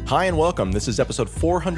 Hi and welcome. This is episode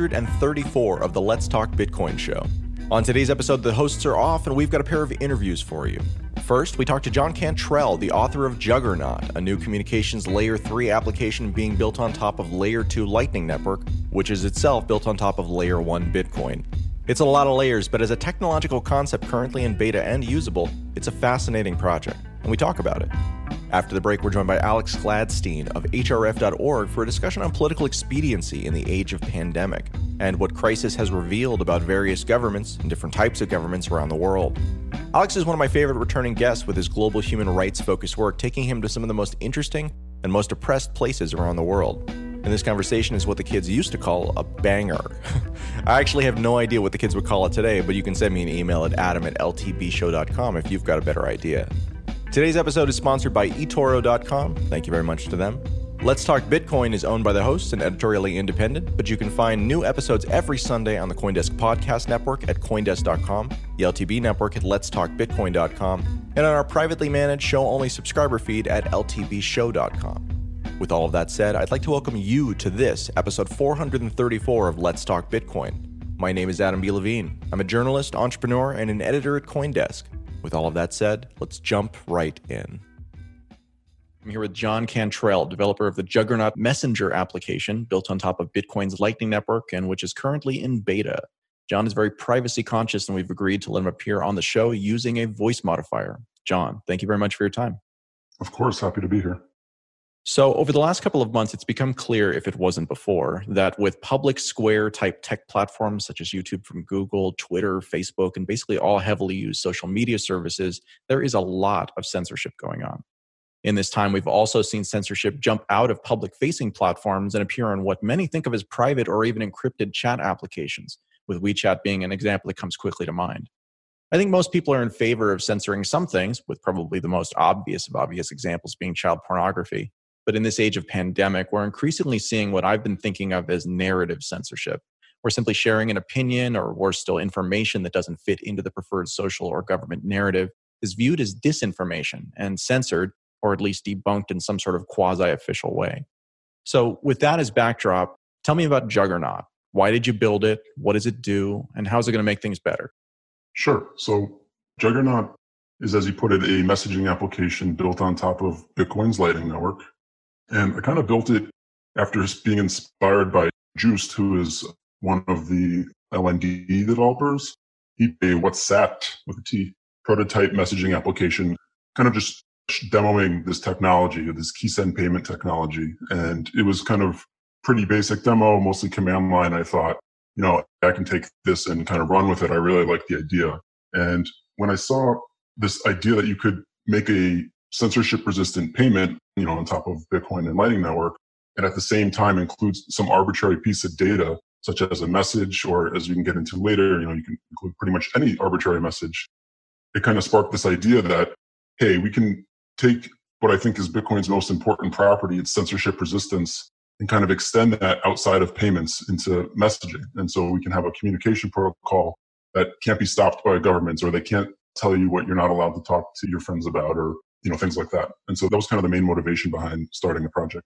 434 of the Let's Talk Bitcoin show. On today's episode, the hosts are off and we've got a pair of interviews for you. First, we talk to John Cantrell, the author of Juggernaut, a new communications Layer 3 application being built on top of Layer 2 Lightning Network, which is itself built on top of Layer 1 Bitcoin. It's a lot of layers, but as a technological concept currently in beta and usable, it's a fascinating project, and we talk about it. After the break, we're joined by Alex Gladstein of hrf.org for a discussion on political expediency in the age of pandemic and what crisis has revealed about various governments and different types of governments around the world. Alex is one of my favorite returning guests with his global human rights-focused work, taking him to some of the most interesting and most oppressed places around the world. And this conversation is what the kids used to call a banger. I actually have no idea what the kids would call it today, but you can send me an email at adam@ltbshow.com if you've got a better idea. Today's episode is sponsored by eToro.com. Thank you very much to them. Let's Talk Bitcoin is owned by the hosts and editorially independent, but you can find new episodes every Sunday on the CoinDesk Podcast Network at CoinDesk.com, the LTB Network at Let'sTalkBitcoin.com, and on our privately managed show-only subscriber feed at LTBShow.com. With all of that said, I'd like to welcome you to this, episode 434 of Let's Talk Bitcoin. My name is Adam B. Levine. I'm a journalist, entrepreneur, and an editor at CoinDesk. With all of that said, let's jump right in. I'm here with John Cantrell, developer of the Juggernaut Messenger application built on top of Bitcoin's Lightning Network and which is currently in beta. John is very privacy conscious and we've agreed to let him appear on the show using a voice modifier. John, thank you very much for your time. Of course, happy to be here. So over the last couple of months, it's become clear, if it wasn't before, that with public square type tech platforms such as YouTube from Google, Twitter, Facebook, and basically all heavily used social media services, there is a lot of censorship going on. In this time, we've also seen censorship jump out of public-facing platforms and appear on what many think of as private or even encrypted chat applications, with WeChat being an example that comes quickly to mind. I think most people are in favor of censoring some things, with probably the most obvious of obvious examples being child pornography. But in this age of pandemic, we're increasingly seeing what I've been thinking of as narrative censorship. We're simply sharing an opinion or worse still, information that doesn't fit into the preferred social or government narrative is viewed as disinformation and censored, or at least debunked in some sort of quasi-official way. So with that as backdrop, tell me about Juggernaut. Why did you build it? What does it do? And how is it going to make things better? Sure. So Juggernaut is, as you put it, a messaging application built on top of Bitcoin's Lightning Network. And I kind of built it after being inspired by Joost, who is one of the LND developers. He made a WhatsApp with a T prototype messaging application, kind of just demoing this technology, this key send payment technology. And it was kind of pretty basic demo, mostly command line. I thought, I can take this and kind of run with it. I really liked the idea. And when I saw this idea that you could make a censorship resistant payment, on top of Bitcoin and Lightning Network, and at the same time includes some arbitrary piece of data, such as a message, or as we can get into later, you can include pretty much any arbitrary message. It kind of sparked this idea that, hey, we can take what I think is Bitcoin's most important property, its censorship resistance, and kind of extend that outside of payments into messaging. And so we can have a communication protocol that can't be stopped by governments, or they can't tell you what you're not allowed to talk to your friends about, or things like that. And so that was kind of the main motivation behind starting the project.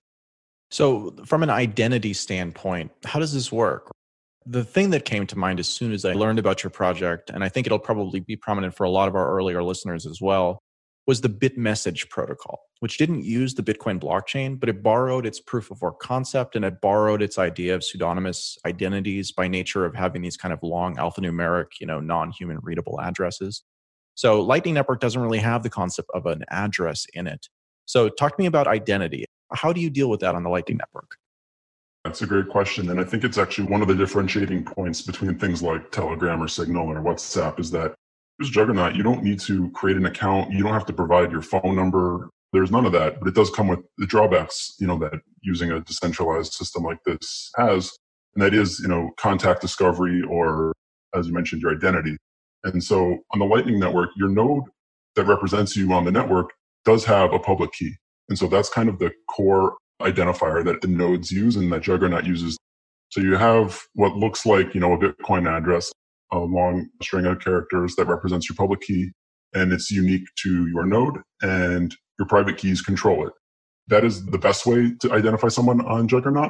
So from an identity standpoint, how does this work? The thing that came to mind as soon as I learned about your project, and I think it'll probably be prominent for a lot of our earlier listeners as well, was the Bitmessage protocol, which didn't use the Bitcoin blockchain, but it borrowed its proof of work concept and it borrowed its idea of pseudonymous identities by nature of having these kind of long alphanumeric, non-human readable addresses. So Lightning Network doesn't really have the concept of an address in it. So talk to me about identity. How do you deal with that on the Lightning Network? That's a great question. And I think it's actually one of the differentiating points between things like Telegram or Signal or WhatsApp is that with Juggernaut, you don't need to create an account. You don't have to provide your phone number. There's none of that, but it does come with the drawbacks, that using a decentralized system like this has. And that is, contact discovery or, as you mentioned, your identity. And so on the Lightning Network, your node that represents you on the network does have a public key. And so that's kind of the core identifier that the nodes use and that Juggernaut uses. So you have what looks like, a Bitcoin address, a long string of characters that represents your public key, and it's unique to your node, and your private keys control it. That is the best way to identify someone on Juggernaut.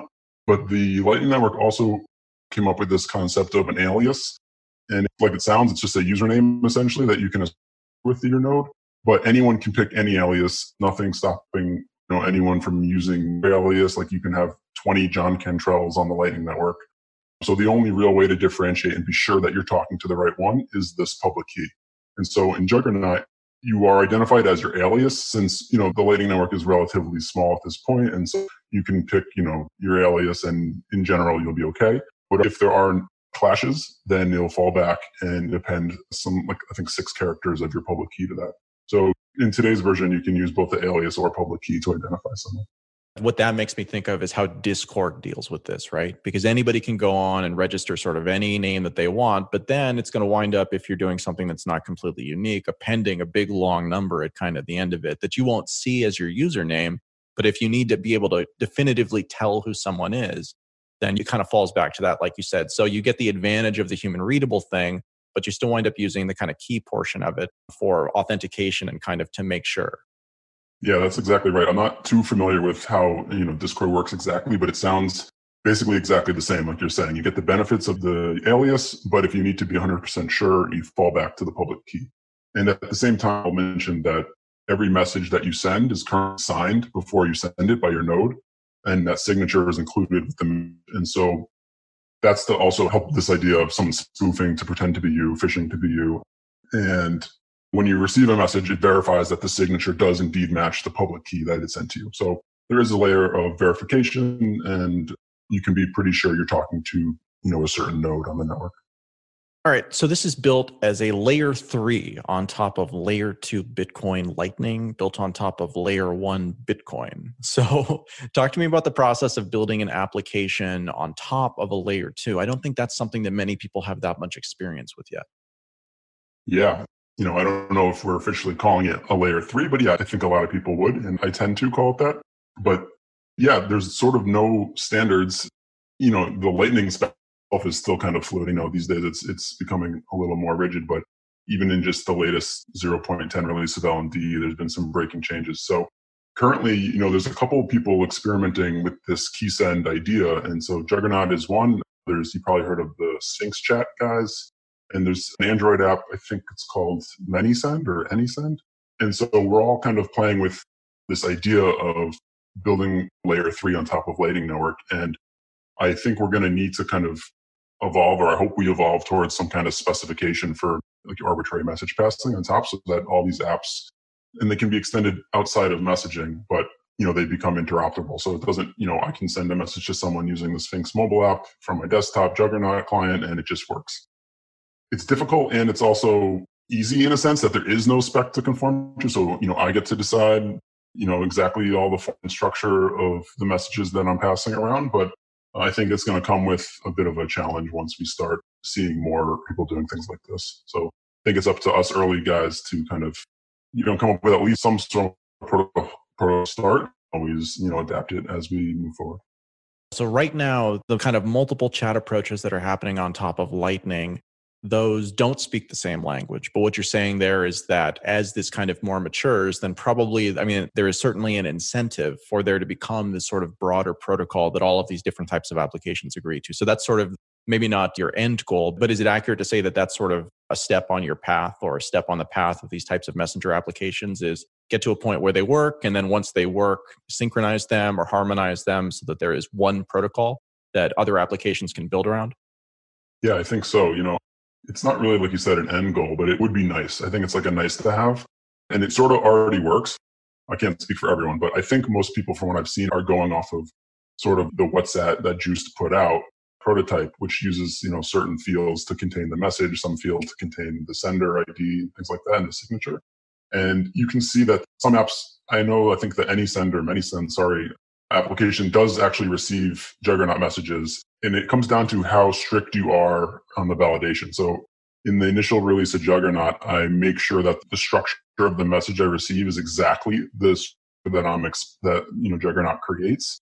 But the Lightning Network also came up with this concept of an alias. And like it sounds, it's just a username essentially that you can with your node. But anyone can pick any alias, nothing stopping anyone from using their alias. Like you can have 20 John Cantrells on the Lightning Network. So the only real way to differentiate and be sure that you're talking to the right one is this public key. And so in Juggernaut, you are identified as your alias since, the Lightning Network is relatively small at this point. And so you can pick, your alias and in general, you'll be okay. But if there are clashes, then it'll fall back and append some, I think 6 characters of your public key to that. So in today's version, you can use both the alias or public key to identify someone. What that makes me think of is how Discord deals with this, right? Because anybody can go on and register sort of any name that they want, but then it's going to wind up, if you're doing something that's not completely unique, appending a big long number at kind of the end of it that you won't see as your username. But if you need to be able to definitively tell who someone is, then it kind of falls back to that, like you said. So you get the advantage of the human readable thing, but you still wind up using the kind of key portion of it for authentication and kind of to make sure. Yeah, that's exactly right. I'm not too familiar with how, Discord works exactly, but it sounds basically exactly the same. Like you're saying, you get the benefits of the alias, but if you need to be 100% sure, you fall back to the public key. And at the same time, I'll mention that every message that you send is currently signed before you send it by your node, and that signature is included with them. And so that's to also help this idea of someone spoofing to pretend to be you, phishing to be you. And when you receive a message, it verifies that the signature does indeed match the public key that it sent to you. So there is a layer of verification, and you can be pretty sure you're talking to, a certain node on the network. All right. So this is built as a layer 3 on top of layer 2 Bitcoin Lightning, built on top of layer 1 Bitcoin. So talk to me about the process of building an application on top of a layer 2. I don't think that's something that many people have that much experience with yet. Yeah. I don't know if we're officially calling it a layer 3, but yeah, I think a lot of people would, and I tend to call it that. But yeah, there's sort of no standards. The Lightning itself is still kind of fluid. These days it's becoming a little more rigid, but even in just the latest 0.10 release of LND, there's been some breaking changes. So currently, there's a couple of people experimenting with this key send idea. And so Juggernaut is one. You probably heard of the Sphinx Chat guys. And there's an Android app, I think it's called ManySend or AnySend. And so we're all kind of playing with this idea of building layer 3 on top of Lightning Network. And I think we're going to need to kind of evolve, or I hope we evolve towards some kind of specification for like arbitrary message passing on top, so that all these apps, and they can be extended outside of messaging, but they become interoperable. So it doesn't, I can send a message to someone using the Sphinx mobile app from my desktop Juggernaut client, and it just works. It's difficult, and it's also easy in a sense that there is no spec to conform to. So, I get to decide, exactly all the form and structure of the messages that I'm passing around. But I think it's going to come with a bit of a challenge once we start seeing more people doing things like this. So I think it's up to us early guys to kind of, come up with at least some sort of protocol start. Always, adapt it as we move forward. So right now, the kind of multiple chat approaches that are happening on top of Lightning, those don't speak the same language. But what you're saying there is that as this kind of more matures, then probably, there is certainly an incentive for there to become this sort of broader protocol that all of these different types of applications agree to. So that's sort of maybe not your end goal, but is it accurate to say that that's sort of a step on your path, or a step on the path of these types of messenger applications, is get to a point where they work, and then once they work, synchronize them or harmonize them so that there is one protocol that other applications can build around? Yeah, I think so. It's not really, like you said, an end goal, but it would be nice. I think it's like a nice to have. And it sort of already works. I can't speak for everyone, but I think most people, from what I've seen, are going off of sort of the WhatsApp that Juiced put out prototype, which uses, certain fields to contain the message, some fields to contain the sender ID, things like that, and the signature. And you can see that some apps, I think the ManySend application does actually receive Juggernaut messages. And it comes down to how strict you are on the validation. So in the initial release of Juggernaut, I make sure that the structure of the message I receive is exactly this that Juggernaut creates.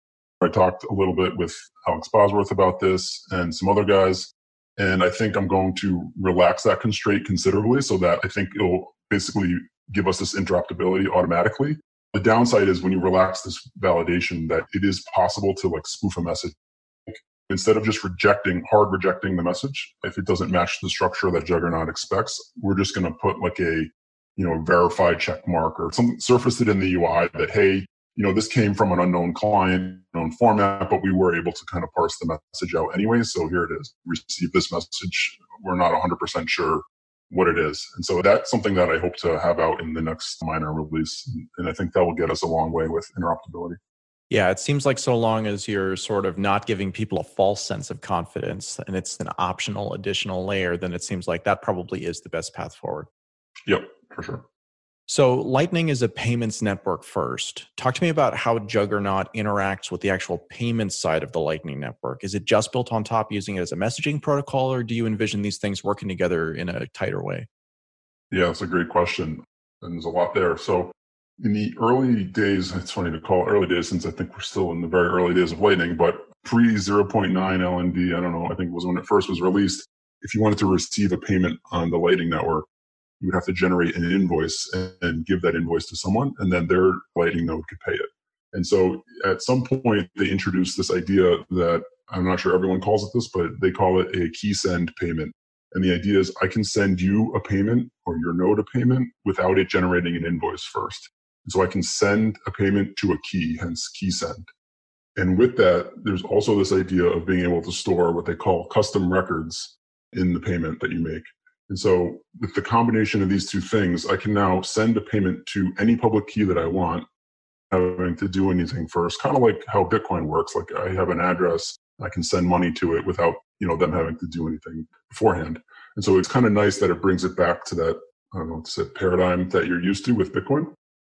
I talked a little bit with Alex Bosworth about this and some other guys, and I think I'm going to relax that constraint considerably, so that I think it'll basically give us this interoperability automatically. The downside is when you relax this validation that it is possible to like spoof a message. Instead of just hard rejecting the message, if it doesn't match the structure that Juggernaut expects, we're just going to put like a, verified check mark or something, surface it in the UI that, hey, this came from an unknown client, known format, but we were able to kind of parse the message out anyway. So here it is. Receive this message. We're not 100% sure what it is. And so that's something that I hope to have out in the next minor release. And I think that will get us a long way with interoperability. Yeah, it seems like so long as you're sort of not giving people a false sense of confidence and it's an optional additional layer, then it seems like that probably is the best path forward. Yep, for sure. So Lightning is a payments network first. Talk to me about how Juggernaut interacts with the actual payments side of the Lightning network. Is it just built on top using it as a messaging protocol, or do you envision these things working together in a tighter way? Yeah, that's a great question. And there's a lot there. So in the early days, it's funny to call it early days since I think we're still in the very early days of Lightning, but pre 0.9 LND, I don't know, I think it was when it first was released. If you wanted to receive a payment on the Lightning network, you would have to generate an invoice and give that invoice to someone, and then their Lightning node could pay it. And so at some point, they introduced this idea that I'm not sure everyone calls it this, but they call it a key send payment. And the idea is I can send you a payment or your node a payment without it generating an invoice first. And so I can send a payment to a key, hence key send. And with that, there's also this idea of being able to store what they call custom records in the payment that you make. And so with the combination of these two things, I can now send a payment to any public key that I want, having to do anything first, kind of like how Bitcoin works. Like I have an address, I can send money to it without, them having to do anything beforehand. And so it's kind of nice that it brings it back to that, I don't know what to say, paradigm that you're used to with Bitcoin.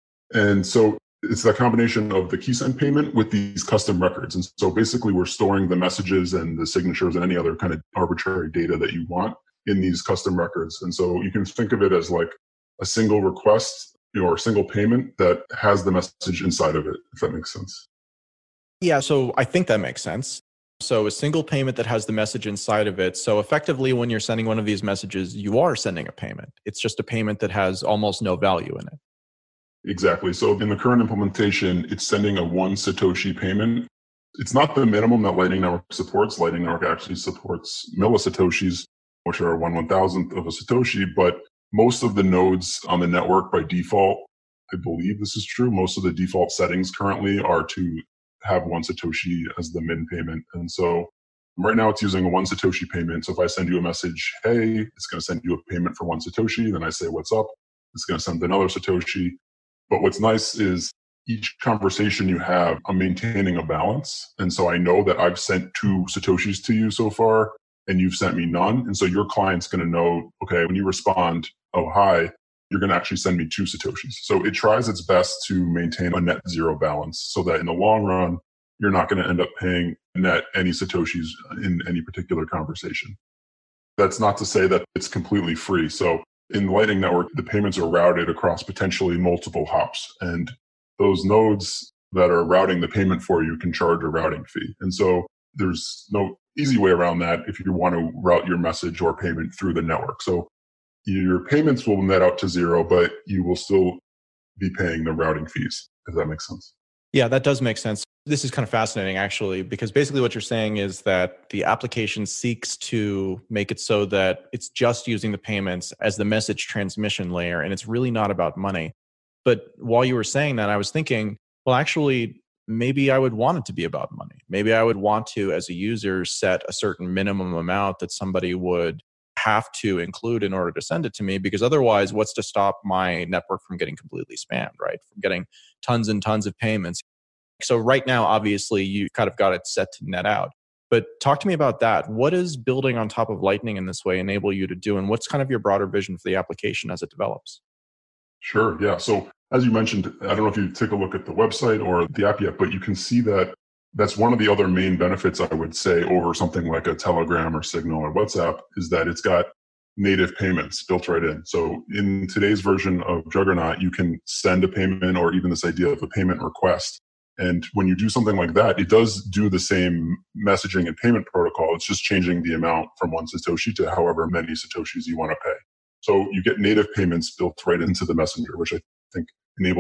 And so it's that combination of the key send payment with these custom records. And so basically we're storing the messages and the signatures and any other kind of arbitrary data that you want in these custom records. And so you can think of it as like a single request or a single payment that has the message inside of it, if that makes sense. Yeah, so I think that makes sense. So a single payment that has the message inside of it. So effectively, when you're sending one of these messages, you are sending a payment. It's just a payment that has almost no value in it. Exactly. So in the current implementation, it's sending a 1 Satoshi payment. It's not the minimum that Lightning Network supports. Lightning Network actually supports millisatoshis, which are 1/1000th of a Satoshi. But most of the nodes on the network by default, I believe this is true, most of the default settings currently are to have 1 Satoshi as the min payment. And so right now it's using a 1 Satoshi payment. So if I send you a message, hey, it's going to send you a payment for 1 Satoshi. Then I say, what's up? It's going to send another Satoshi. But what's nice is each conversation you have, I'm maintaining a balance. And so I know that I've sent 2 Satoshis to you so far, and you've sent me none. And so your client's going to know, okay, when you respond, oh, hi, you're going to actually send me 2 Satoshis. So it tries its best to maintain a net zero balance so that in the long run, you're not going to end up paying net any Satoshis in any particular conversation. That's not to say that it's completely free. So in the Lightning Network, the payments are routed across potentially multiple hops. And those nodes that are routing the payment for you can charge a routing fee. And so there's no easy way around that if you want to route your message or payment through the network. So your payments will net out to zero, but you will still be paying the routing fees, if that makes sense. Yeah, that does make sense. This is kind of fascinating, actually, because basically what you're saying is that the application seeks to make it so that it's just using the payments as the message transmission layer, and it's really not about money. But while you were saying that, I was thinking, well, actually, maybe I would want it to be about money. Maybe I would want to, as a user, set a certain minimum amount that somebody would have to include in order to send it to me, because otherwise, what's to stop my network from getting completely spammed, right? From getting tons and tons of payments. So right now, obviously, you kind of got it set to net out. But talk to me about that. What does building on top of Lightning in this way enable you to do? And what's kind of your broader vision for the application as it develops? Sure. Yeah. So as you mentioned, I don't know if you take a look at the website or the app yet, but you can see that that's one of the other main benefits, I would say, over something like a Telegram or Signal or WhatsApp, is that it's got native payments built right in. So in today's version of Juggernaut, you can send a payment or even this idea of a payment request. And when you do something like that, it does do the same messaging and payment protocol. It's just changing the amount from 1 Satoshi to however many Satoshis you want to pay. So you get native payments built right into the messenger, which I think enables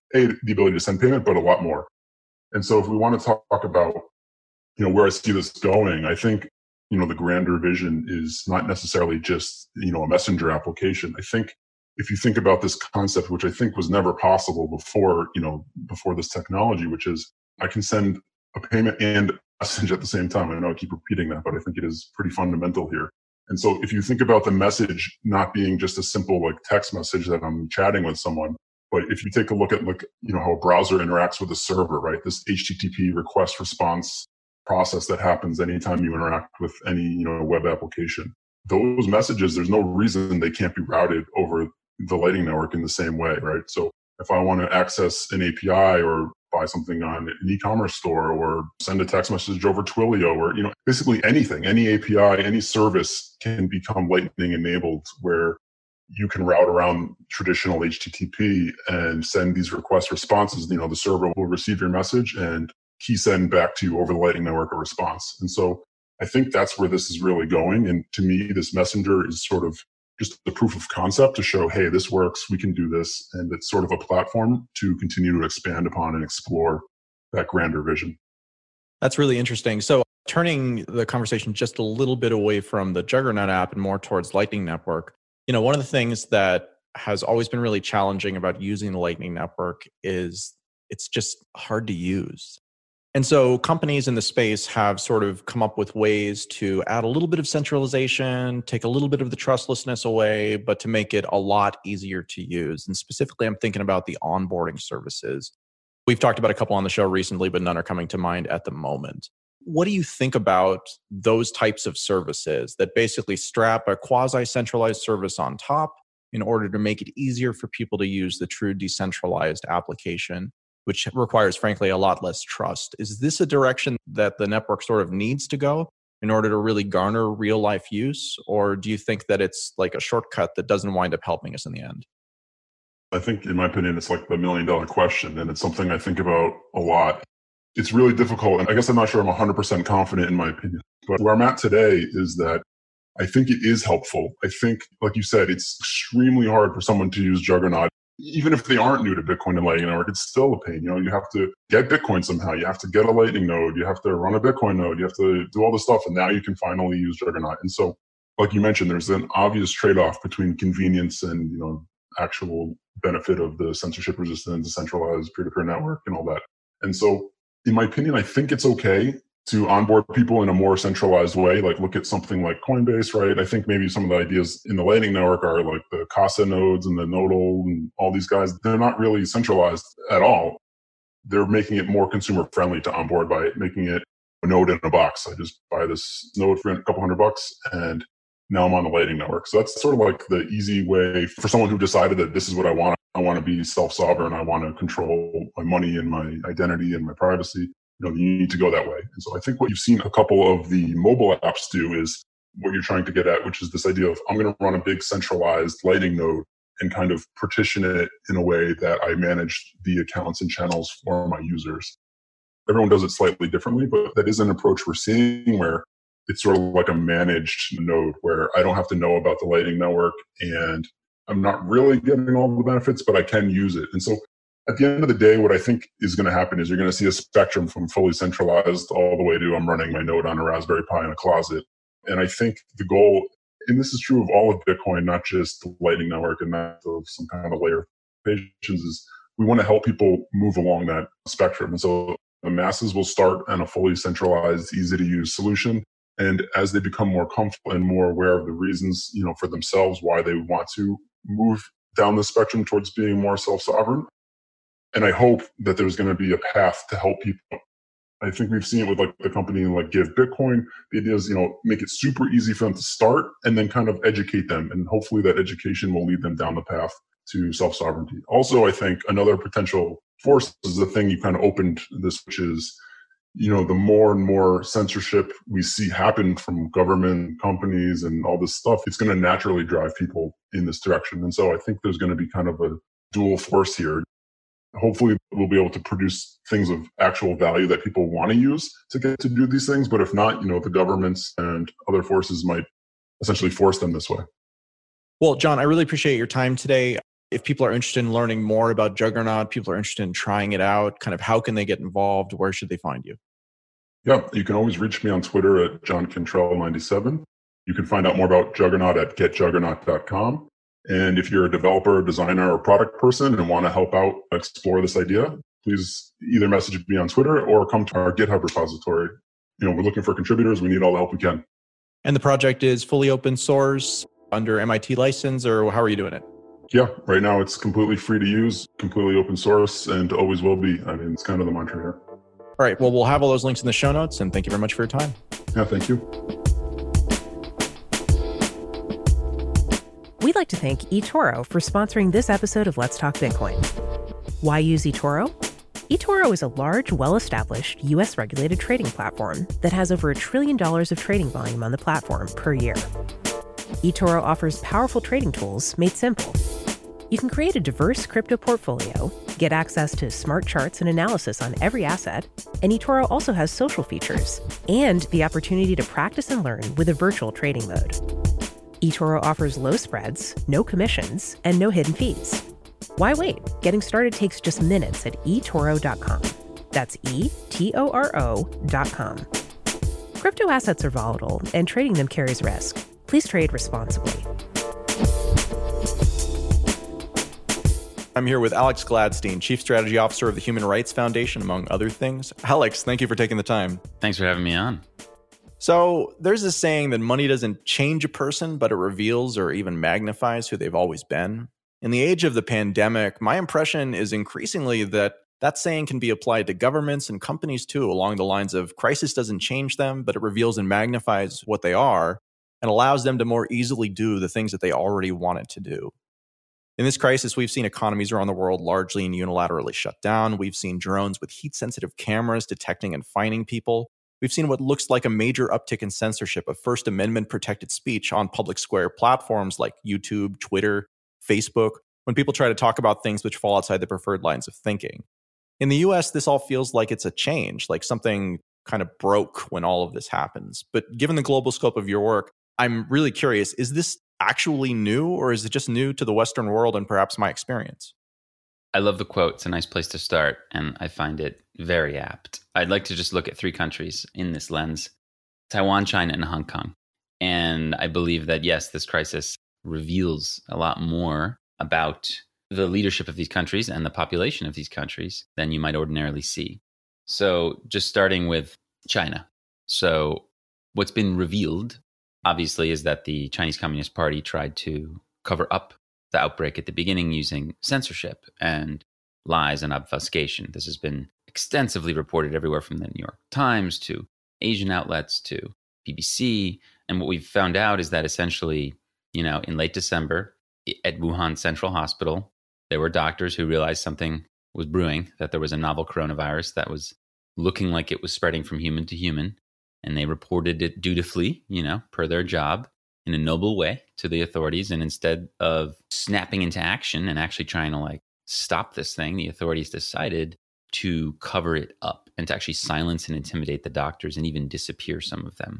the ability to send payment, but a lot more. And so if we want to talk about, where I see this going, I think, the grander vision is not necessarily just, a messenger application. I think if you think about this concept, which I think was never possible before this technology, which is I can send a payment and a message at the same time. I know I keep repeating that, but I think it is pretty fundamental here. And so if you think about the message not being just a simple like text message that I'm chatting with someone, but if you take a look at how a browser interacts with a server, right? This HTTP request response process that happens anytime you interact with any, web application. Those messages, there's no reason they can't be routed over the Lightning Network in the same way, right? So if I want to access an API or buy something on an e-commerce store or send a text message over Twilio or, basically anything, any API, any service can become Lightning enabled where you can route around traditional HTTP and send these request responses. The server will receive your message and key send back to you over the Lightning Network a response. And so I think that's where this is really going. And to me, this messenger is sort of just the proof of concept to show, hey, this works, we can do this. And it's sort of a platform to continue to expand upon and explore that grander vision. That's really interesting. So turning the conversation just a little bit away from the Juggernaut app and more towards Lightning Network, one of the things that has always been really challenging about using the Lightning Network is it's just hard to use. And so companies in the space have sort of come up with ways to add a little bit of centralization, take a little bit of the trustlessness away, but to make it a lot easier to use. And specifically, I'm thinking about the onboarding services. We've talked about a couple on the show recently, but none are coming to mind at the moment. What do you think about those types of services that basically strap a quasi-centralized service on top in order to make it easier for people to use the true decentralized application, which requires, frankly, a lot less trust? Is this a direction that the network sort of needs to go in order to really garner real-life use? Or do you think that it's like a shortcut that doesn't wind up helping us in the end? I think, in my opinion, it's like the million-dollar question, and it's something I think about a lot. It's really difficult, and I guess I'm not sure I'm 100% confident in my opinion. But where I'm at today is that I think it is helpful. I think, like you said, it's extremely hard for someone to use Juggernaut. Even if they aren't new to Bitcoin and Lightning Network, it's still a pain. You have to get Bitcoin somehow. You have to get a Lightning node. You have to run a Bitcoin node. You have to do all this stuff. And now you can finally use Juggernaut. And so, like you mentioned, there's an obvious trade-off between convenience and, actual benefit of the censorship resistant, decentralized peer-to-peer network and all that. And so, in my opinion, I think it's okay to onboard people in a more centralized way, like look at something like Coinbase, right? I think maybe some of the ideas in the Lightning Network are like the Casa nodes and the Nodal and all these guys. They're not really centralized at all. They're making it more consumer friendly to onboard by making it a node in a box. I just buy this node for a couple $100 and now I'm on the Lightning Network. So that's sort of like the easy way for someone who decided that this is what I want. I want to be self-sovereign. I want to control my money and my identity and my privacy. You need to go that way. And so I think what you've seen a couple of the mobile apps do is what you're trying to get at, which is this idea of I'm going to run a big centralized Lightning node and kind of partition it in a way that I manage the accounts and channels for my users. Everyone does it slightly differently, but that is an approach we're seeing where it's sort of like a managed node where I don't have to know about the Lightning Network and I'm not really getting all the benefits, but I can use it. And so at the end of the day, what I think is going to happen is you're going to see a spectrum from fully centralized all the way to I'm running my node on a Raspberry Pi in a closet. And I think the goal, and this is true of all of Bitcoin, not just the Lightning Network and not of some kind of layer of patience, is we want to help people move along that spectrum. And so the masses will start on a fully centralized, easy to use solution. And as they become more comfortable and more aware of the reasons, for themselves, why they want to move down the spectrum towards being more self-sovereign. And I hope that there's going to be a path to help people. I think we've seen it with like the company like Give Bitcoin. The idea is, make it super easy for them to start and then kind of educate them. And hopefully that education will lead them down the path to self-sovereignty. Also, I think another potential force is the thing you kind of opened this, which is, the more and more censorship we see happen from government companies and all this stuff, it's going to naturally drive people in this direction. And so I think there's going to be kind of a dual force here. Hopefully we'll be able to produce things of actual value that people want to use to get to do these things. But if not, the governments and other forces might essentially force them this way. Well, John, I really appreciate your time today. if people are interested in learning more about Juggernaut, people are interested in trying it out, kind of how can they get involved? Where should they find you? Yeah, you can always reach me on Twitter at JohnCantrell97. You can find out more about Juggernaut at getjuggernaut.com. And if you're a developer, designer, or product person and want to help out explore this idea, please either message me on Twitter or come to our GitHub repository. We're looking for contributors. We need all the help we can. And the project is fully open source under MIT license, or how are you doing it? Yeah, right now it's completely free to use, completely open source, and always will be. I mean, it's kind of the mantra here. All right. Well, we'll have all those links in the show notes, and thank you very much for your time. Yeah, thank you. We'd like to thank eToro for sponsoring this episode of Let's Talk Bitcoin. Why use eToro? eToro is a large, well-established, U.S.-regulated trading platform that has over $1 trillion of trading volume on the platform per year. eToro offers powerful trading tools made simple. You can create a diverse crypto portfolio, get access to smart charts and analysis on every asset, and eToro also has social features and the opportunity to practice and learn with a virtual trading mode. eToro offers low spreads, no commissions, and no hidden fees. Why wait? Getting started takes just minutes at eToro.com. That's eToro.com. Crypto assets are volatile, and trading them carries risk. Please trade responsibly. I'm here with Alex Gladstein, Chief Strategy Officer of the Human Rights Foundation, among other things. Alex, thank you for taking the time. Thanks for having me on. So there's this saying that money doesn't change a person, but it reveals or even magnifies who they've always been. In the age of the pandemic, my impression is increasingly that saying can be applied to governments and companies too, along the lines of crisis doesn't change them, but it reveals and magnifies what they are and allows them to more easily do the things that they already wanted to do. In this crisis, we've seen economies around the world largely and unilaterally shut down. We've seen drones with heat-sensitive cameras detecting and fining people. We've seen what looks like a major uptick in censorship of First Amendment-protected speech on public square platforms like YouTube, Twitter, Facebook, when people try to talk about things which fall outside the preferred lines of thinking. In the US, this all feels like it's a change, like something kind of broke when all of this happens. But given the global scope of your work, I'm really curious, is this actually new, or is it just new to the Western world and perhaps my experience? I love the quote. It's a nice place to start, and I find it very apt. I'd like to just look at three countries in this lens: Taiwan, China, and Hong Kong. And I believe that, yes, this crisis reveals a lot more about the leadership of these countries and the population of these countries than you might ordinarily see. So just starting with China. So what's been revealed, obviously, is that the Chinese Communist Party tried to cover up the outbreak at the beginning using censorship and lies and obfuscation. This has been extensively reported everywhere from the New York Times to Asian outlets to BBC. And what we've found out is that essentially, in late December at Wuhan Central Hospital, there were doctors who realized something was brewing, that there was a novel coronavirus that was looking like it was spreading from human to human. And they reported it dutifully, per their job, in a noble way to the authorities. And instead of snapping into action and actually trying to stop this thing, the authorities decided to cover it up and to actually silence and intimidate the doctors and even disappear some of them.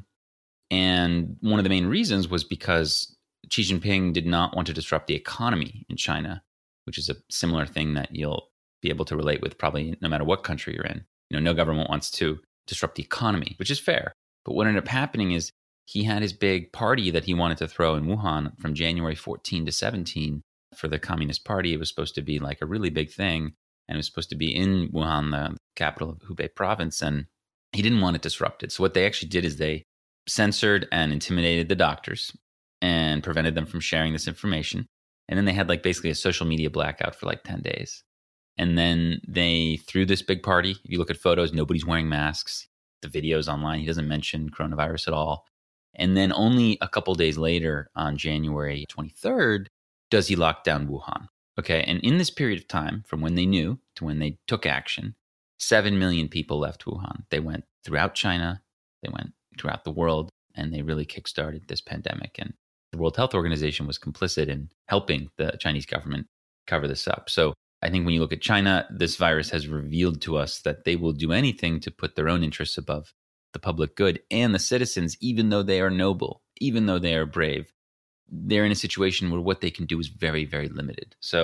And one of the main reasons was because Xi Jinping did not want to disrupt the economy in China, which is a similar thing that you'll be able to relate with probably no matter what country you're in. No government wants to disrupt the economy, which is fair. But what ended up happening is he had his big party that he wanted to throw in Wuhan from January 14 to 17 for the Communist Party. It was supposed to be like a really big thing, and it was supposed to be in Wuhan, the capital of Hubei province, and he didn't want it disrupted. So what they actually did is they censored and intimidated the doctors and prevented them from sharing this information. And then they had basically a social media blackout for 10 days. And then they threw this big party. If you look at photos, nobody's wearing masks. The videos online, he doesn't mention coronavirus at all. And then only a couple days later, on January 23rd, does he lock down Wuhan. Okay, and in this period of time, from when they knew to when they took action, 7 million people left Wuhan. They went throughout China, they went throughout the world, and they really kickstarted this pandemic. And the World Health Organization was complicit in helping the Chinese government cover this up. So I think when you look at China, this virus has revealed to us that they will do anything to put their own interests above the public good and the citizens, even though they are noble, even though they are brave. They're in a situation where what they can do is very, very limited. So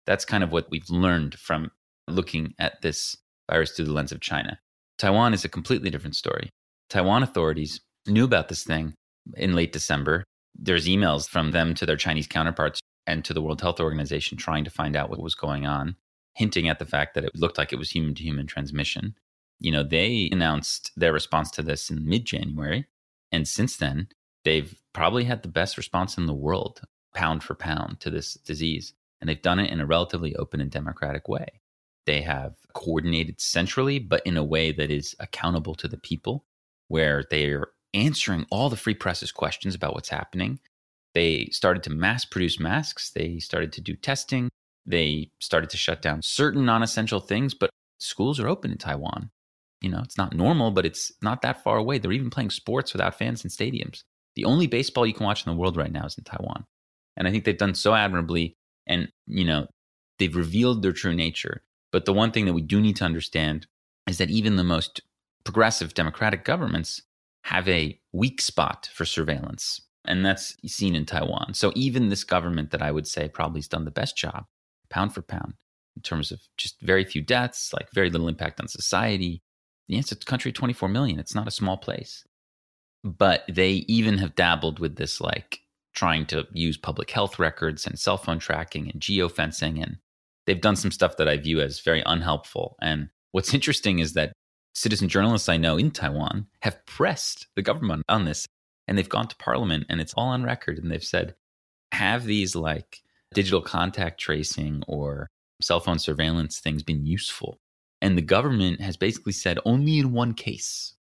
That's kind of what we've learned from looking at this virus through the lens of China. Taiwan is a completely different story. Taiwan authorities knew about this thing in late December. There's emails from them to their Chinese counterparts and to the World Health Organization trying to find out what was going on, hinting at the fact that it looked like it was human-to-human transmission. They announced their response to this in mid-January. And since then, they've probably had the best response in the world, pound for pound, to this disease. And they've done it in a relatively open and democratic way. They have coordinated centrally, but in a way that is accountable to the people, where they're answering all the free press's questions about what's happening. They started to mass produce masks. They started to do testing. They started to shut down certain non-essential things, but schools are open in Taiwan. It's not normal, but it's not that far away. They're even playing sports without fans in stadiums. The only baseball you can watch in the world right now is in Taiwan. And I think they've done so admirably. And, they've revealed their true nature. But the one thing that we do need to understand is that even the most progressive democratic governments have a weak spot for surveillance. And that's seen in Taiwan. So even this government that I would say probably has done the best job, pound for pound, in terms of just very few deaths, like very little impact on society. Yes, it's a country of 24 million. It's not a small place. But they even have dabbled with this, like trying to use public health records and cell phone tracking and geofencing. And they've done some stuff that I view as very unhelpful. And what's interesting is that citizen journalists I know in Taiwan have pressed the government on this. And they've gone to parliament and it's all on record. And they've said, have these like digital contact tracing or cell phone surveillance things been useful? And the government has basically said only in one case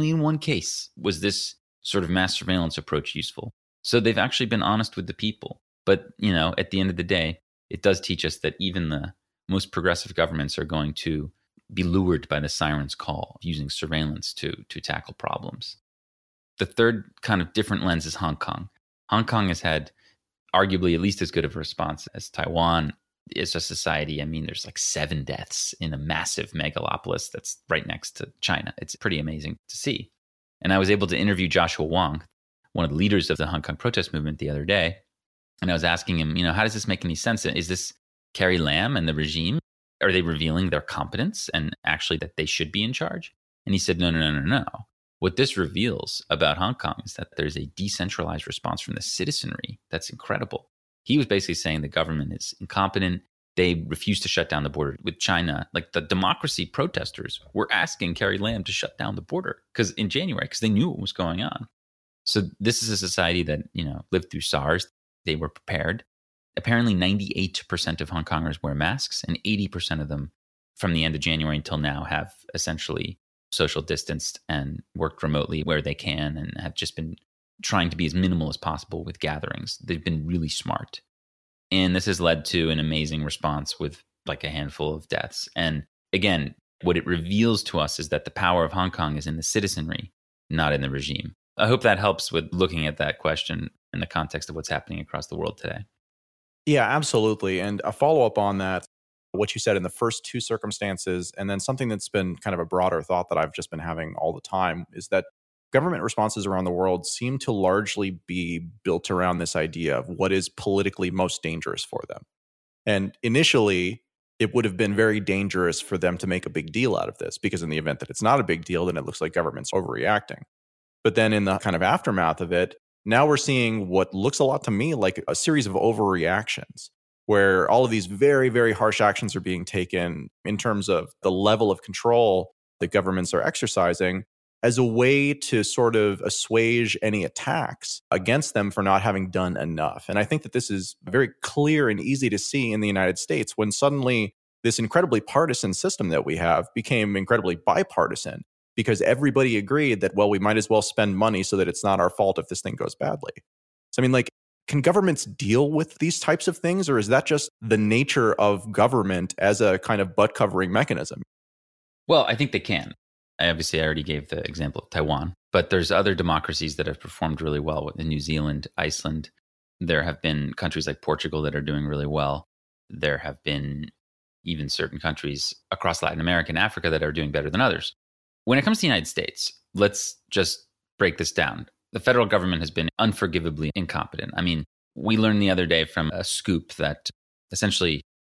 was this sort of mass surveillance approach useful. So they've actually been honest with the people. But, at the end of the day, it does teach us that even the most progressive governments are going to be lured by the siren's call of using surveillance to tackle problems. The third kind of different lens is Hong Kong. Hong Kong has had arguably at least as good of a response as Taiwan. Is a society. I mean, there's like 7 deaths in a massive megalopolis that's right next to China. It's pretty amazing to see. And I was able to interview Joshua Wong, one of the leaders of the Hong Kong protest movement, the other day. And I was asking him, how does this make any sense? Is this Carrie Lam and the regime? Are they revealing their competence and actually that they should be in charge? And he said, no. What this reveals about Hong Kong is that there's a decentralized response from the citizenry. That's incredible. He was basically saying the government is incompetent. They refuse to shut down the border with China. Like the democracy protesters were asking Carrie Lam to shut down the border in January, because they knew what was going on. So this is a society that, lived through SARS. They were prepared. Apparently 98% of Hong Kongers wear masks, and 80% of them from the end of January until now have essentially social distanced and worked remotely where they can, and have just been trying to be as minimal as possible with gatherings. They've been really smart. And this has led to an amazing response with like a handful of deaths. And again, what it reveals to us is that the power of Hong Kong is in the citizenry, not in the regime. I hope that helps with looking at that question in the context of what's happening across the world today. Yeah, absolutely. And a follow-up on that, what you said in the first 2 circumstances, and then something that's been kind of a broader thought that I've just been having all the time, is that government responses around the world seem to largely be built around this idea of what is politically most dangerous for them. And initially, it would have been very dangerous for them to make a big deal out of this, because in the event that it's not a big deal, then it looks like government's overreacting. But then in the kind of aftermath of it, now we're seeing what looks a lot to me like a series of overreactions, where all of these very, very harsh actions are being taken in terms of the level of control that governments are exercising, as a way to sort of assuage any attacks against them for not having done enough. And I think that this is very clear and easy to see in the United States, when suddenly this incredibly partisan system that we have became incredibly bipartisan, because everybody agreed that, well, we might as well spend money so that it's not our fault if this thing goes badly. So, I mean, like, can governments deal with these types of things, or is that just the nature of government as a kind of butt-covering mechanism? Well, I think they can. Obviously, I already gave the example of Taiwan, but there's other democracies that have performed really well in New Zealand, Iceland. There have been countries like Portugal that are doing really well. There have been even certain countries across Latin America and Africa that are doing better than others. When it comes to the United States, let's just break this down. The federal government has been unforgivably incompetent. I mean, we learned the other day from a scoop that essentially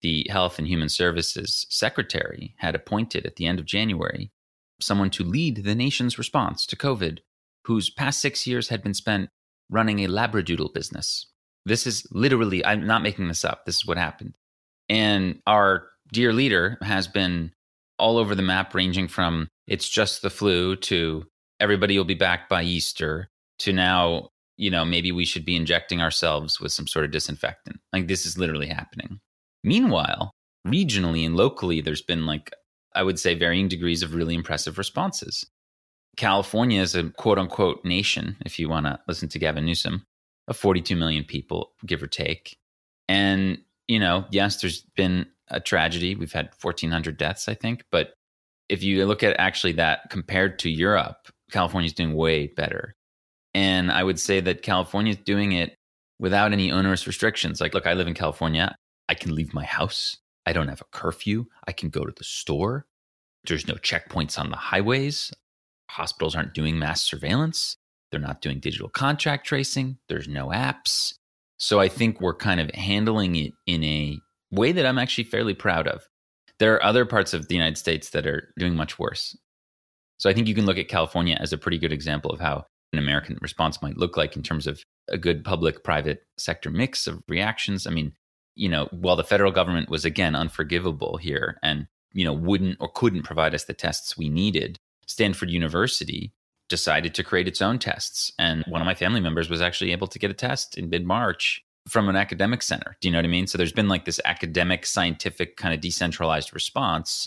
the Health and Human Services Secretary had appointed at the end of January someone to lead the nation's response to COVID, whose past 6 years had been spent running a Labradoodle business. This is literally, I'm not making this up. This is what happened. And our dear leader has been all over the map, ranging from it's just the flu to everybody will be back by Easter to now, maybe we should be injecting ourselves with some sort of disinfectant. Like, this is literally happening. Meanwhile, regionally and locally, there's been, I would say, varying degrees of really impressive responses. California is a quote unquote nation, if you want to listen to Gavin Newsom, of 42 million people, give or take. And, yes, there's been a tragedy. We've had 1,400 deaths, I think. But if you look at actually that compared to Europe, California's doing way better. And I would say that California is doing it without any onerous restrictions. Like, look, I live in California. I can leave my house. I don't have a curfew. I can go to the store. There's no checkpoints on the highways. Hospitals aren't doing mass surveillance. They're not doing digital contact tracing. There's no apps. So I think we're kind of handling it in a way that I'm actually fairly proud of. There are other parts of the United States that are doing much worse. So I think you can look at California as a pretty good example of how an American response might look like in terms of a good public-private sector mix of reactions. I mean, while the federal government was, again, unforgivable here and, wouldn't or couldn't provide us the tests we needed, Stanford University decided to create its own tests. And one of my family members was actually able to get a test in mid-March from an academic center. Do you know what I mean? So there's been this academic, scientific kind of decentralized response.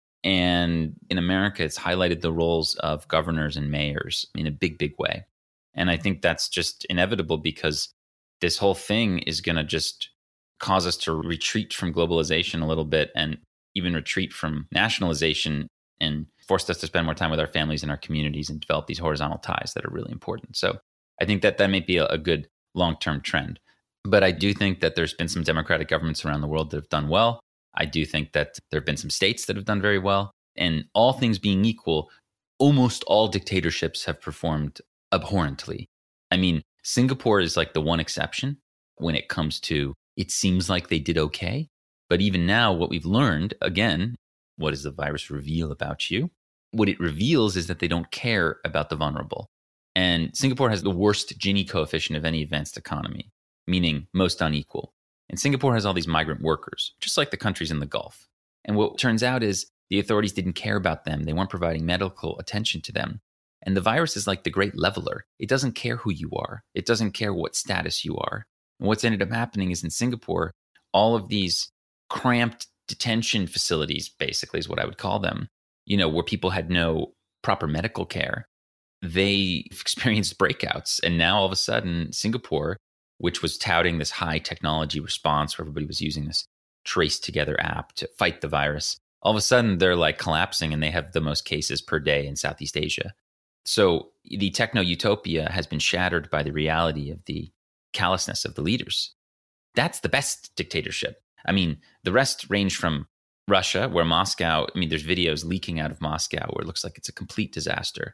And in America, it's highlighted the roles of governors and mayors in a big, big way. And I think that's just inevitable because this whole thing is going to just cause us to retreat from globalization a little bit and even retreat from nationalization and forced us to spend more time with our families and our communities and develop these horizontal ties that are really important. So I think that may be a good long-term trend. But I do think that there's been some democratic governments around the world that have done well. I do think that there have been some states that have done very well. And all things being equal, almost all dictatorships have performed abhorrently. I mean, Singapore is the one exception when it comes to it seems like they did okay. But even now, what we've learned, again, what does the virus reveal about you? What it reveals is that they don't care about the vulnerable. And Singapore has the worst Gini coefficient of any advanced economy, meaning most unequal. And Singapore has all these migrant workers, just like the countries in the Gulf. And what turns out is the authorities didn't care about them. They weren't providing medical attention to them. And the virus is like the great leveler. It doesn't care who you are. It doesn't care what status you are. And what's ended up happening is in Singapore, all of these cramped detention facilities, basically is what I would call them, where people had no proper medical care, they experienced breakouts. And now all of a sudden, Singapore, which was touting this high technology response where everybody was using this Trace Together app to fight the virus, all of a sudden they're collapsing and they have the most cases per day in Southeast Asia. So the techno-utopia has been shattered by the reality of the callousness of the leaders. That's the best dictatorship. I mean, the rest range from Russia, where Moscow, there's videos leaking out of Moscow where it looks like it's a complete disaster.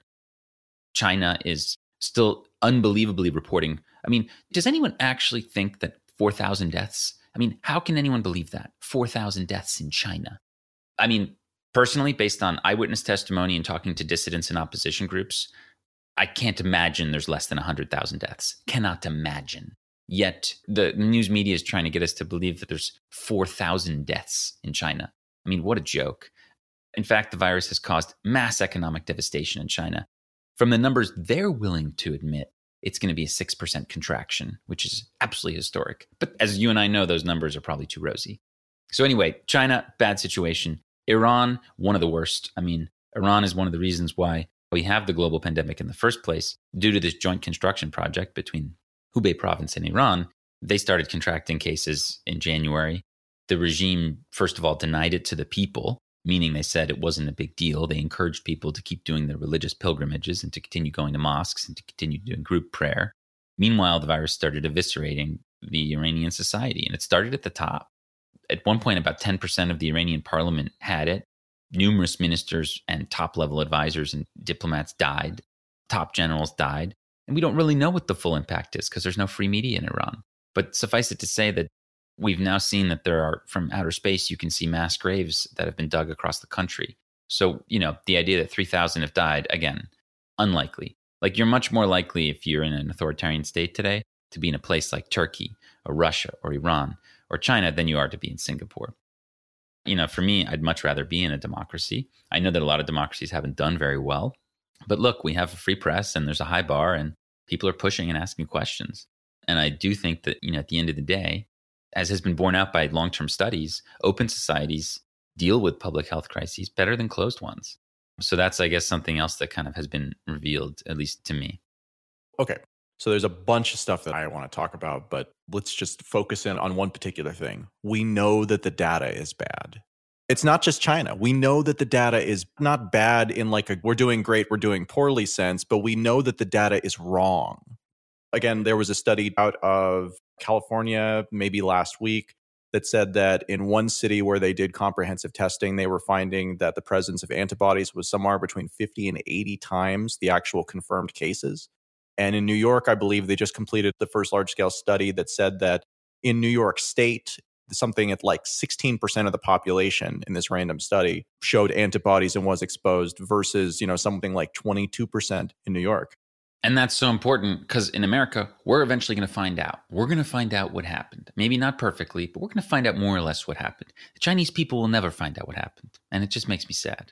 China is still unbelievably reporting. Does anyone actually think that 4,000 deaths? How can anyone believe that? 4,000 deaths in China. Personally, based on eyewitness testimony and talking to dissidents and opposition groups, I can't imagine there's less than 100,000 deaths. Cannot imagine. Yet the news media is trying to get us to believe that there's 4,000 deaths in China. What a joke. In fact, the virus has caused mass economic devastation in China. From the numbers they're willing to admit, it's going to be a 6% contraction, which is absolutely historic. But as you and I know, those numbers are probably too rosy. So anyway, China, bad situation. Iran, one of the worst. Iran is one of the reasons why we have the global pandemic in the first place. Due to this joint construction project between Hubei province and Iran, they started contracting cases in January. The regime, first of all, denied it to the people, meaning they said it wasn't a big deal. They encouraged people to keep doing their religious pilgrimages and to continue going to mosques and to continue doing group prayer. Meanwhile, the virus started eviscerating the Iranian society, and it started at the top. At one point, about 10% of the Iranian parliament had it. Numerous ministers and top-level advisors and diplomats died. Top generals died. And we don't really know what the full impact is because there's no free media in Iran. But suffice it to say that we've now seen that there are, from outer space, you can see mass graves that have been dug across the country. So, the idea that 3,000 have died, again, unlikely. Like, you're much more likely, if you're in an authoritarian state today, to be in a place like Turkey or Russia or Iran or China than you are to be in Singapore. For me, I'd much rather be in a democracy. I know that a lot of democracies haven't done very well. But look, we have a free press and there's a high bar and people are pushing and asking questions. And I do think that, at the end of the day, as has been borne out by long-term studies, open societies deal with public health crises better than closed ones. So that's, I guess, something else that kind of has been revealed, at least to me. Okay. So there's a bunch of stuff that I want to talk about, but let's just focus in on one particular thing. We know that the data is bad. It's not just China. We know that the data is not bad in like a we're doing great, we're doing poorly sense, but we know that the data is wrong. Again, there was a study out of California maybe last week that said that in one city where they did comprehensive testing, they were finding that the presence of antibodies was somewhere between 50 and 80 times the actual confirmed cases. And in New York, I believe they just completed the first large-scale study that said that in New York State, something at like 16% of the population in this random study showed antibodies and was exposed versus, something like 22% in New York. And that's so important because in America, we're eventually going to find out. We're going to find out what happened. Maybe not perfectly, but we're going to find out more or less what happened. The Chinese people will never find out what happened. And it just makes me sad,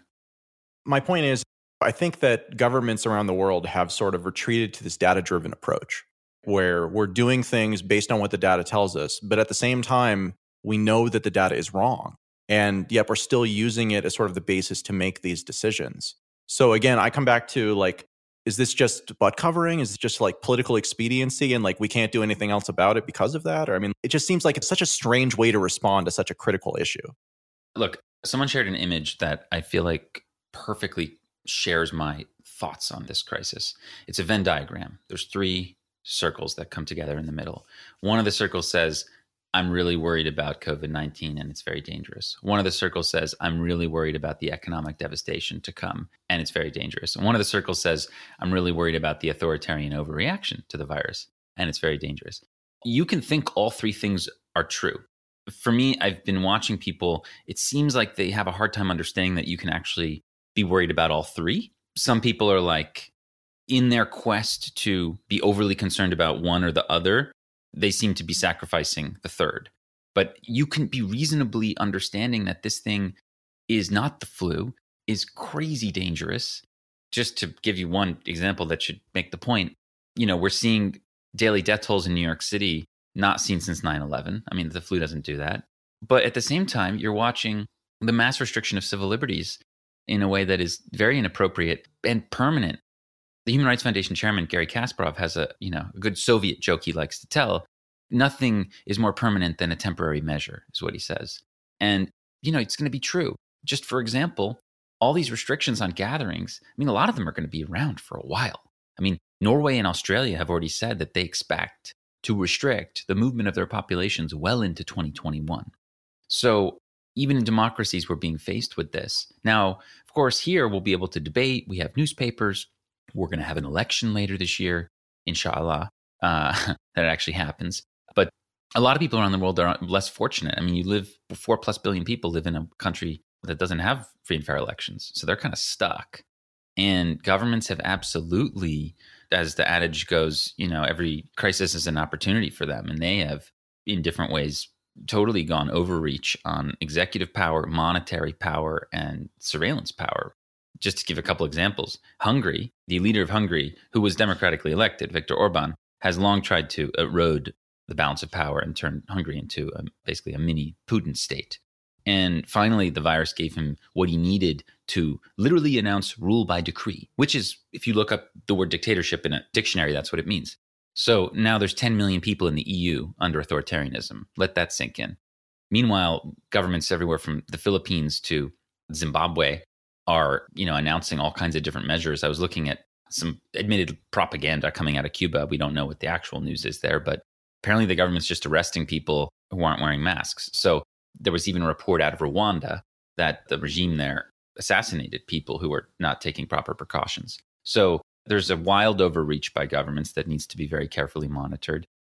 My point is, I think that governments around the world have sort of retreated to this data-driven approach where we're doing things based on what the data tells us. But at the same time, we know that the data is wrong. And yet we're still using it as sort of the basis to make these decisions. So again, I come back to like, is this just butt covering? Is it just like political expediency and like we can't do anything else about it because of that? Or it just seems like it's such a strange way to respond to such a critical issue. Look, someone shared an image that I feel like perfectly shares my thoughts on this crisis. It's a Venn diagram. There's 3 circles that come together in the middle. One of the circles says, I'm really worried about COVID-19 and it's very dangerous. One of the circles says, I'm really worried about the economic devastation to come and it's very dangerous. And one of the circles says, I'm really worried about the authoritarian overreaction to the virus and it's very dangerous. You can think all 3 things are true. For me, I've been watching people, it seems like they have a hard time understanding that you can actually be worried about all 3. Some people are like, in their quest to be overly concerned about one or the other, they seem to be sacrificing the third. But you can be reasonably understanding that this thing is not the flu, is crazy dangerous. Just to give you one example that should make the point, we're seeing daily death tolls in New York City not seen since 9/11. The flu doesn't do that. But at the same time, you're watching the mass restriction of civil liberties in a way that is very inappropriate and permanent. The Human Rights Foundation chairman, Garry Kasparov, has a good Soviet joke he likes to tell. Nothing is more permanent than a temporary measure, is what he says. And, it's going to be true. Just for example, all these restrictions on gatherings, a lot of them are going to be around for a while. Norway and Australia have already said that they expect to restrict the movement of their populations well into 2021. So even in democracies, we're being faced with this. Now, of course, here we'll be able to debate. We have newspapers. We're going to have an election later this year, inshallah, that actually happens. But a lot of people around the world are less fortunate. 4+ billion people live in a country that doesn't have free and fair elections. So they're kind of stuck. And governments have absolutely, as the adage goes, every crisis is an opportunity for them. And they have, in different ways, totally gone overreach on executive power, monetary power, and surveillance power. Just to give a couple examples, Hungary, the leader of Hungary, who was democratically elected, Viktor Orban, has long tried to erode the balance of power and turn Hungary into basically a mini Putin state. And finally, the virus gave him what he needed to literally announce rule by decree, which is, if you look up the word dictatorship in a dictionary, that's what it means. So now there's 10 million people in the EU under authoritarianism. Let that sink in. Meanwhile, governments everywhere from the Philippines to Zimbabwe are, announcing all kinds of different measures. I was looking at some admitted propaganda coming out of Cuba. We don't know what the actual news is there, but apparently the government's just arresting people who aren't wearing masks. So there was even a report out of Rwanda that the regime there assassinated people who were not taking proper precautions. So there's a wild overreach by governments that needs to be very carefully monitored.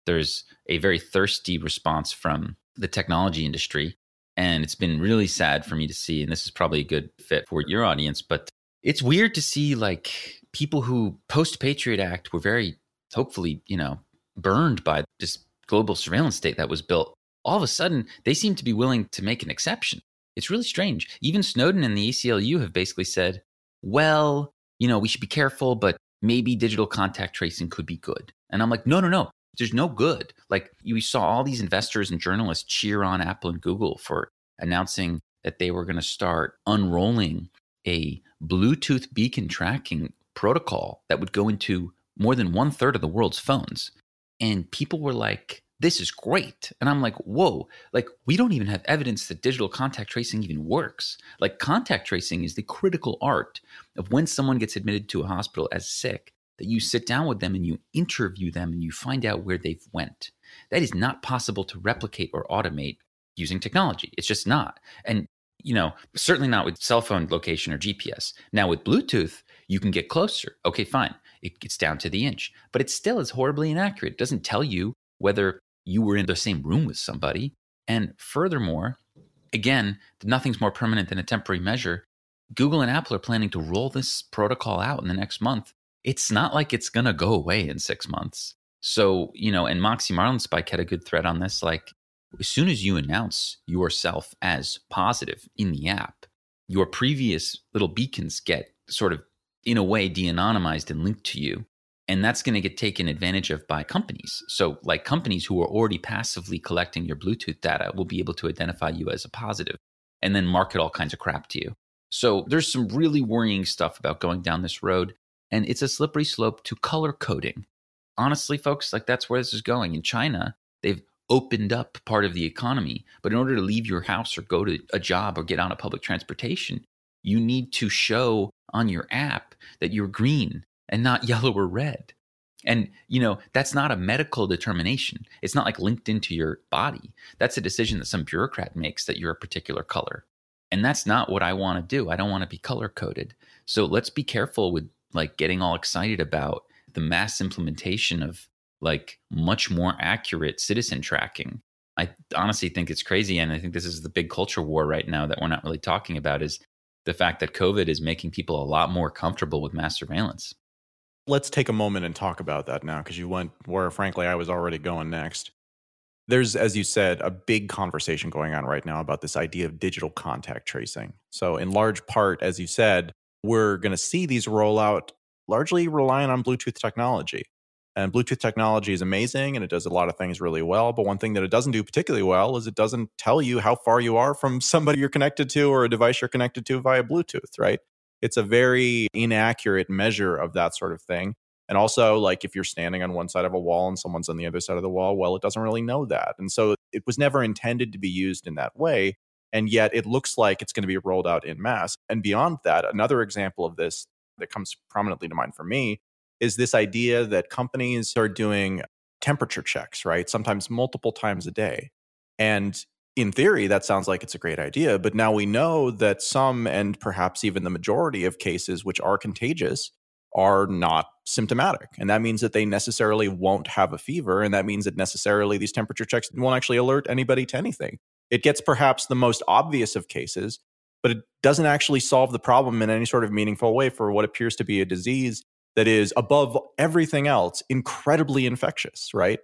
There's a very thirsty response from the technology industry. And it's been really sad for me to see, and this is probably a good fit for your audience, but it's weird to see like people who post-Patriot Act were very, hopefully, burned by this global surveillance state that was built. All of a sudden, they seem to be willing to make an exception. It's really strange. Even Snowden and the ACLU have basically said, well, we should be careful, but maybe digital contact tracing could be good. And I'm like, no. There's no good. Like we saw all these investors and journalists cheer on Apple and Google for announcing that they were going to start unrolling a Bluetooth beacon tracking protocol that would go into more than 1/3 of the world's phones. And people were like, this is great. And I'm like, whoa, like we don't even have evidence that digital contact tracing even works. Like contact tracing is the critical art of when someone gets admitted to a hospital as sick, that you sit down with them and you interview them and you find out where they've went. That is not possible to replicate or automate using technology. It's just not. And, certainly not with cell phone location or GPS. Now with Bluetooth, you can get closer. Okay, fine. It gets down to the inch, but it still is horribly inaccurate. It doesn't tell you whether you were in the same room with somebody. And furthermore, again, nothing's more permanent than a temporary measure. Google and Apple are planning to roll this protocol out in the next month. It's not like it's going to go away in 6 months. So, and Moxie Marlinspike had a good thread on this. Like, as soon as you announce yourself as positive in the app, your previous little beacons get sort of, in a way, de-anonymized and linked to you. And that's going to get taken advantage of by companies. So, like companies who are already passively collecting your Bluetooth data will be able to identify you as a positive and then market all kinds of crap to you. So, there's some really worrying stuff about going down this road. And it's a slippery slope to color coding. Honestly, folks, like that's where this is going. In China, they've opened up part of the economy. But in order to leave your house or go to a job or get on a public transportation, you need to show on your app that you're green and not yellow or red. And, that's not a medical determination. It's not like linked into your body. That's a decision that some bureaucrat makes that you're a particular color. And that's not what I want to do. I don't want to be color coded. So let's be careful with like getting all excited about the mass implementation of like much more accurate citizen tracking. I honestly think it's crazy. And I think this is the big culture war right now that we're not really talking about, is the fact that COVID is making people a lot more comfortable with mass surveillance. Let's take a moment and talk about that now, because you went where, frankly, I was already going next. There's, as you said, a big conversation going on right now about this idea of digital contact tracing. So in large part, as you said, we're going to see these roll out largely relying on Bluetooth technology. And Bluetooth technology is amazing and it does a lot of things really well. But one thing that it doesn't do particularly well is it doesn't tell you how far you are from somebody you're connected to or a device you're connected to via Bluetooth, right? It's a very inaccurate measure of that sort of thing. And also, like if you're standing on one side of a wall and someone's on the other side of the wall, well, it doesn't really know that. And so it was never intended to be used in that way. And yet it looks like it's going to be rolled out en masse. And beyond that, another example of this that comes prominently to mind for me is this idea that companies are doing temperature checks, right? Sometimes multiple times a day. And in theory, that sounds like it's a great idea. But now we know that some, and perhaps even the majority of cases which are contagious, are not symptomatic. And that means that they necessarily won't have a fever. And that means that necessarily these temperature checks won't actually alert anybody to anything. It gets perhaps the most obvious of cases, but it doesn't actually solve the problem in any sort of meaningful way for what appears to be a disease that is, above everything else, incredibly infectious, right?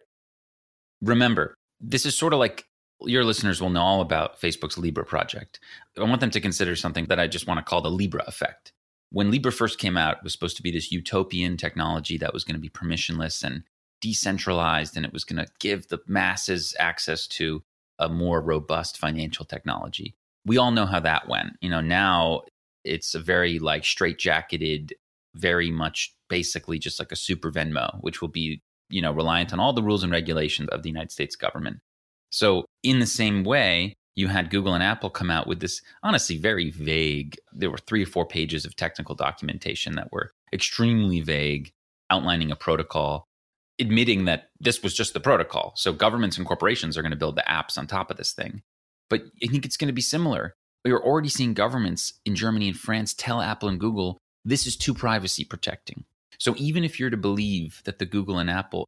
Remember, this is sort of like your listeners will know all about Facebook's Libra project. I want them to consider something that I just want to call the Libra effect. When Libra first came out, it was supposed to be this utopian technology that was going to be permissionless and decentralized, and it was going to give the masses access to a more robust financial technology. We all know how that went. Now it's a very like straitjacketed, very much basically just like a super Venmo, which will be, reliant on all the rules and regulations of the United States government. So in the same way, you had Google and Apple come out with this honestly very vague, there were 3 or 4 pages of technical documentation that were extremely vague, outlining a protocol, admitting that this was just the protocol. So governments and corporations are going to build the apps on top of this thing. But I think it's going to be similar. We're already seeing governments in Germany and France tell Apple and Google, this is too privacy protecting. So even if you're to believe that the Google and Apple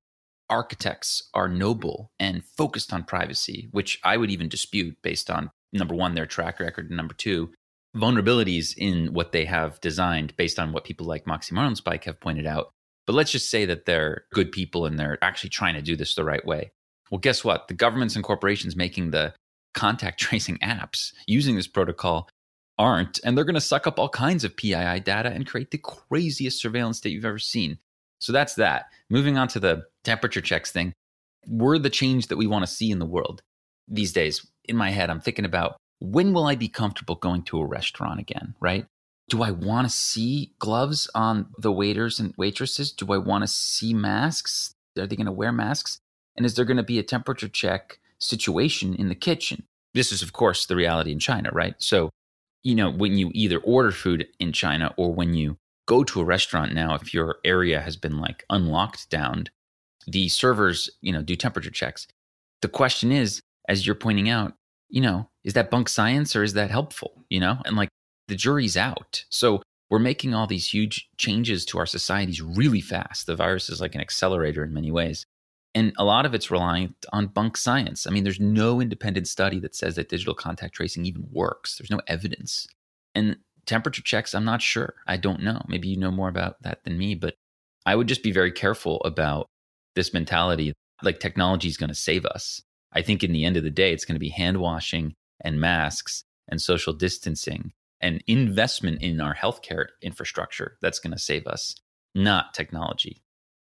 architects are noble and focused on privacy, which I would even dispute based on, number one, their track record, and number two, vulnerabilities in what they have designed based on what people like Moxie Marlinspike have pointed out. But let's just say that they're good people and they're actually trying to do this the right way. Well, guess what? The governments and corporations making the contact tracing apps using this protocol aren't, and they're going to suck up all kinds of PII data and create the craziest surveillance state you've ever seen. So that's that. Moving on to the temperature checks thing. We're the change that we want to see in the world these days. In my head, I'm thinking about, when will I be comfortable going to a restaurant again, right? Do I want to see gloves on the waiters and waitresses? Do I want to see masks? Are they going to wear masks? And is there going to be a temperature check situation in the kitchen? This is, of course, the reality in China, right? So, when you either order food in China or when you go to a restaurant now, if your area has been like unlocked down, the servers, do temperature checks. The question is, as you're pointing out, is that bunk science or is that helpful? And like, the jury's out. So we're making all these huge changes to our societies really fast. The virus is like an accelerator in many ways. And a lot of it's reliant on bunk science. I mean, there's no independent study that says that digital contact tracing even works. There's no evidence. And temperature checks, I'm not sure. I don't know. Maybe you know more about that than me, but I would just be very careful about this mentality, like technology is going to save us. I think in the end of the day, it's going to be hand washing and masks and social distancing and investment in our healthcare infrastructure that's going to save us, not technology.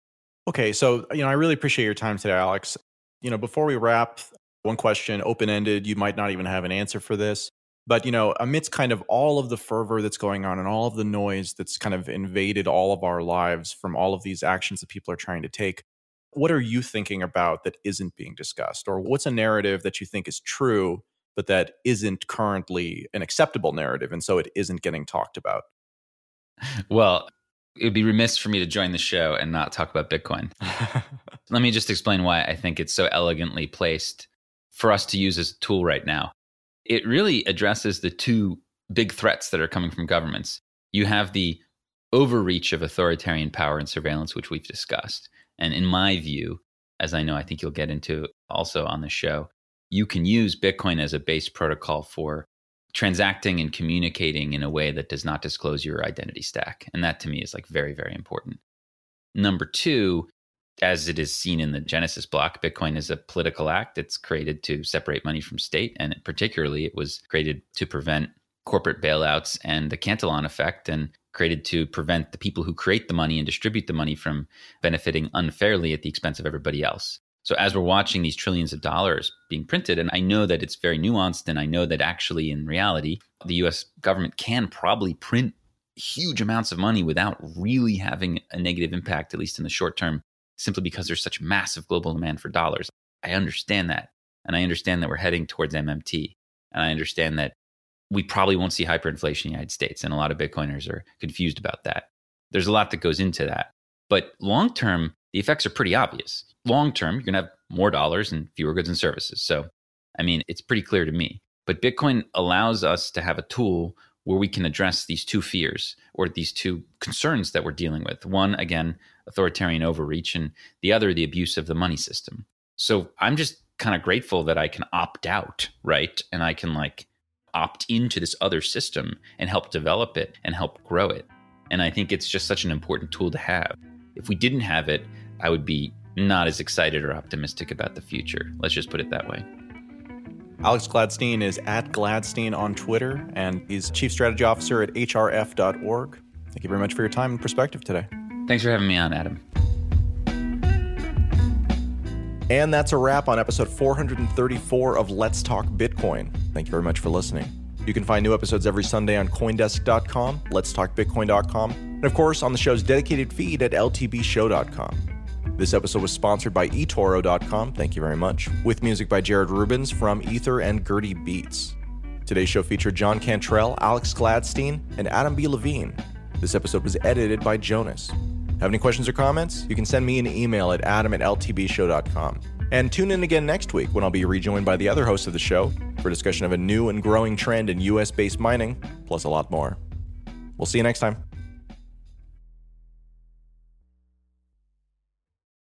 Okay, so I really appreciate your time today, Alex. Before we wrap, one question, open-ended. You might not even have an answer for this, but amidst kind of all of the fervor that's going on and all of the noise that's kind of invaded all of our lives from all of these actions that people are trying to take, what are you thinking about that isn't being discussed? Or what's a narrative that you think is true, but that isn't currently an acceptable narrative, and so it isn't getting talked about? Well, it would be remiss for me to join the show and not talk about Bitcoin. Let me just explain why I think it's so elegantly placed for us to use as a tool right now. It really addresses the two big threats that are coming from governments. You have the overreach of authoritarian power and surveillance, which we've discussed. And in my view, as I know, I think you'll get into also on the show, you can use Bitcoin as a base protocol for transacting and communicating in a way that does not disclose your identity stack. And that to me is like very, very important. Number two, as it is seen in the Genesis block, Bitcoin is a political act. It's created to separate money from state. And particularly, it was created to prevent corporate bailouts and the Cantillon effect, and created to prevent the people who create the money and distribute the money from benefiting unfairly at the expense of everybody else. So as we're watching these trillions of dollars being printed, and I know that it's very nuanced, and I know that actually in reality, the US government can probably print huge amounts of money without really having a negative impact, at least in the short term, simply because there's such massive global demand for dollars. I understand that. And I understand that we're heading towards MMT. And I understand that we probably won't see hyperinflation in the United States. And a lot of Bitcoiners are confused about that. There's a lot that goes into that. But long term, the effects are pretty obvious. Long term, you're going to have more dollars and fewer goods and services. So, I mean, it's pretty clear to me. But Bitcoin allows us to have a tool where we can address these two fears or these two concerns that we're dealing with. One, again, authoritarian overreach, and the other, the abuse of the money system. So I'm just kind of grateful that I can opt out, right? And I can opt into this other system and help develop it and help grow it. And I think it's just such an important tool to have. If we didn't have it, I would be not as excited or optimistic about the future. Let's just put it that way. Alex Gladstein is at Gladstein on Twitter, and he's Chief Strategy Officer at hrf.org. Thank you very much for your time and perspective today. Thanks for having me on, Adam. And that's a wrap on episode 434 of Let's Talk Bitcoin. Thank you very much for listening. You can find new episodes every Sunday on Coindesk.com, letstalkbitcoin.com, and of course on the show's dedicated feed at ltbshow.com. This episode was sponsored by eToro.com, thank you very much, with music by Jared Rubens from Ether and Gertie Beats. Today's show featured John Cantrell, Alex Gladstein, and Adam B. Levine. This episode was edited by Jonas. Have any questions or comments? You can send me an email at adam@ltbshow.com. And tune in again next week when I'll be rejoined by the other hosts of the show for a discussion of a new and growing trend in US-based mining, plus a lot more. We'll see you next time.